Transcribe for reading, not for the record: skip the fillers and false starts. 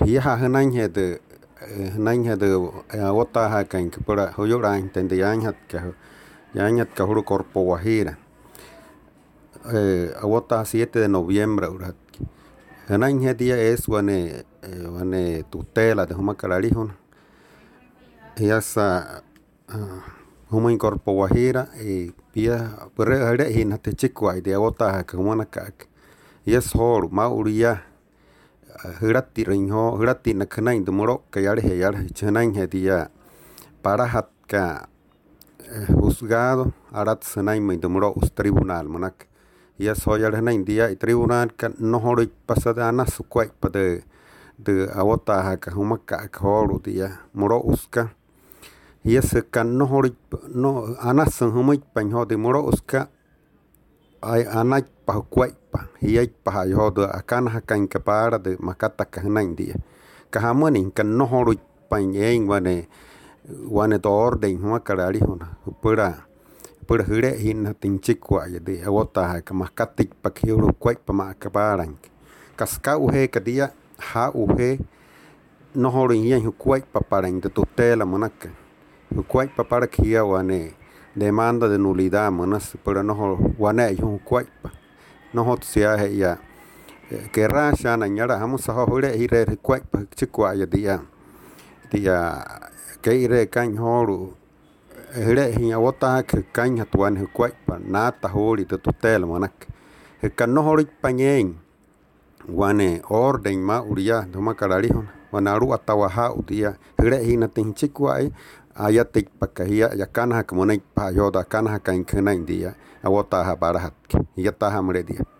Hiya hanan hede wota hakan kepura hoyoran tende yanhat ka huru corpo guajira. Awota 7 de noviembre urat. Hanan día es wane tutela de humacararijon. Yasa huma en corpo guajira pia pere hinate chikwa de awota ka humana ka. Yes hor mauria hirati nakanain de moro ka yare chanan dia para hat ka juzgado arat sanain de moro tribunal manak. Yes hoyar nain dia tribunal ka no horo pasada na sukwai pade de awota ka humaka ka horo dia moro uska. Yes kan no horo no anasan humai panho de moro uska ay anak pa kwai pa hiya pa yodo akan hakan kapara de makata kanan dia kahamani kan no horo panyen wane to orden huma karari hona pura hire hin tinchikwa de awota ka makatik pakiro kwai pa makaparan kaska uhe kadia ha uhe no horo hiya kwai pa paran de tutela monaka kwai pa para kia wane demanda de nulidad manas pero no wane yo kwaipa no hot sia ya que rasha na nyara hamu sa hore ire kwaipa chikwa ya dia que ire kan horu ire hiya wota que kan hatwan kwaipa nata hori de tutela manak kan no hori panyen wane orden ma uria de makarariho wanaru atawaha udia ire hina tin chikwa ayatik pakahia yakana hakamona pa yoda kana hakan kana india awota ha barahat yata hamre dia